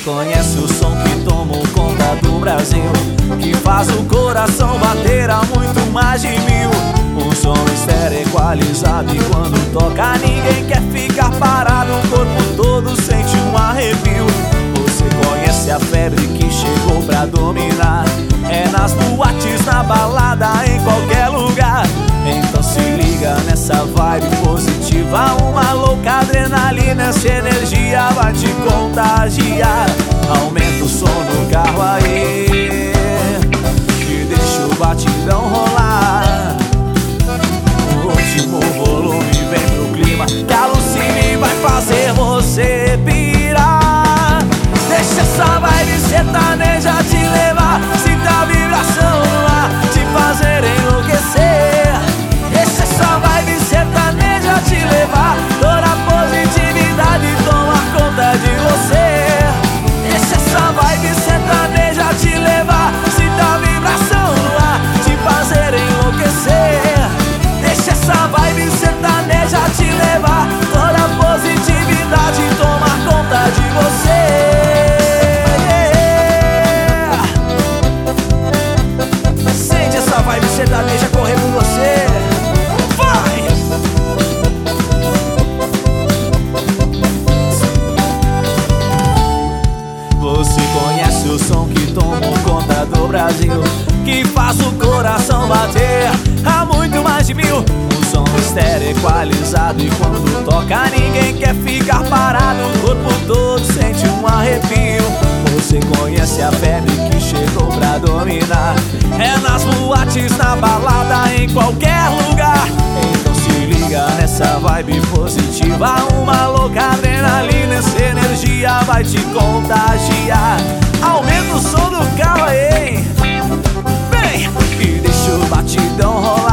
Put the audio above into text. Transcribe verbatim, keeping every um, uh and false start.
conhece o som que tomou conta do Brasil, que faz o coração bater a muito mais de mil. Um som estéreo equalizado e quando toca ninguém quer ficar parado, o corpo todo sente um arrepio. Você conhece a febre que chegou pra dominar, é nas boates, na balada, em qualquer lugar. Então se liga nessa vibe positiva, uma louca adrenalina, essa energia vai te contagiar. Aumenta o som no carro aí e deixa o batidão rolar. O último volume vem pro clima, que alucine vai fazer você pirar. Deixa essa vibe sertaneja te levar, sinta a vibração no ar, te fazer enlouquecer. Deixa essa vibe sertaneja te levar, toda a positividade toma conta de você. Deixa essa vibe sertaneja te levar, sinta a vibração no ar, te fazer enlouquecer. Deixa essa vibe sertaneja te levar, toda a positividade toma conta de você. Sente essa vibe sertaneja correr por você. Vai! Você conhece o som que tomou conta do Brasil, que faz o coração bater a muito mais de mil. Um som estéreo equalizado e quando toca ninguém quer ficar parado, o corpo todo sente um arrepio. Você conhece a febre que chegou pra dominar, é nas boates, na balada, em qualquer lugar. Então se liga nessa vibe positiva, uma louca adrenalina, essa energia vai te contagiar. Aumenta o som do carro aí, vem, e deixa o batidão rolar.